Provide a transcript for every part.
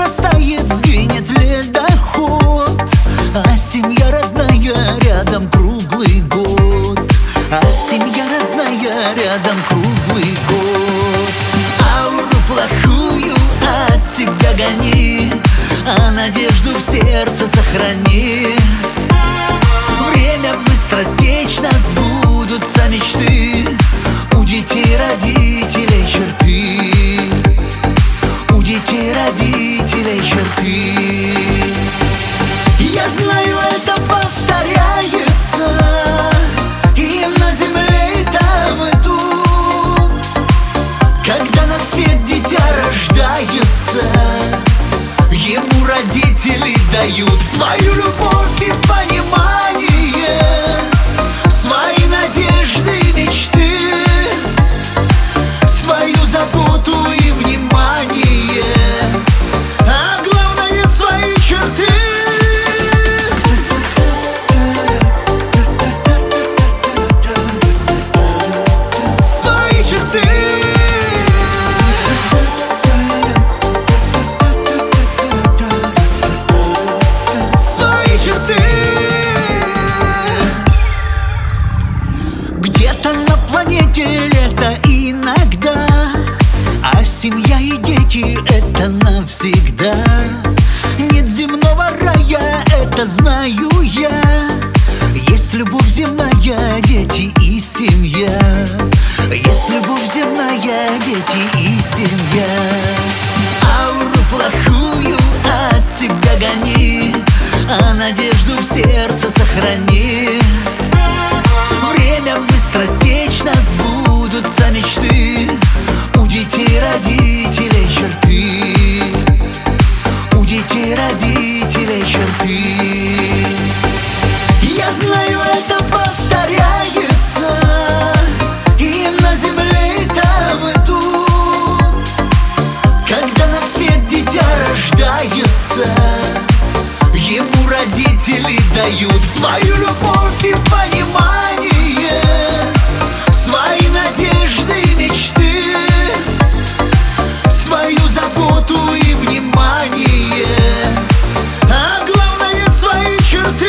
растает, сгинет ледоход, а семья родная рядом круглый год, а семья родная рядом круглый год. Ауру плохую от себя гони, а надежду в сердце сохрани. Время быстротечно, сбудутся мечты, у детей родителей черты, у детей родителей черты. Я знаю, это повторяется и на земле, и там, и тут. Когда на свет дитя рождается, ему родители дают свою любовь и понимание, свои надежды и мечты, свою заботу и внимание, а главное свои черты. Свои черты. Где-то на планете лето иногда, а семья и дети — это навсегда. Нет земного рая, это знаю я. Есть любовь земная, дети и семья. Есть любовь земная, дети и семья. Ауру плохую от себя гони, а надежду в сердце сохрани. Время быстротечно, сбудутся мечты, у детей родителей черты, у детей родителей черты. Я знаю, это повторяется и на земле, и там, и тут. Когда на свет дитя рождается, ему родители дают свою любовь и понимание, свои надежды и мечты, свою заботу и внимание, а главное свои черты.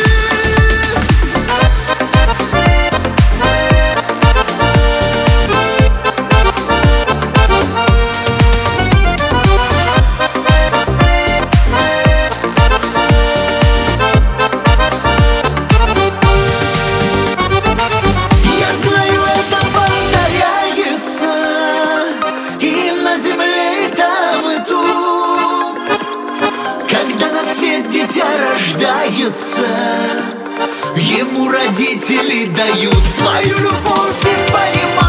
Дитя рождается, ему родители дают свою любовь и понимание.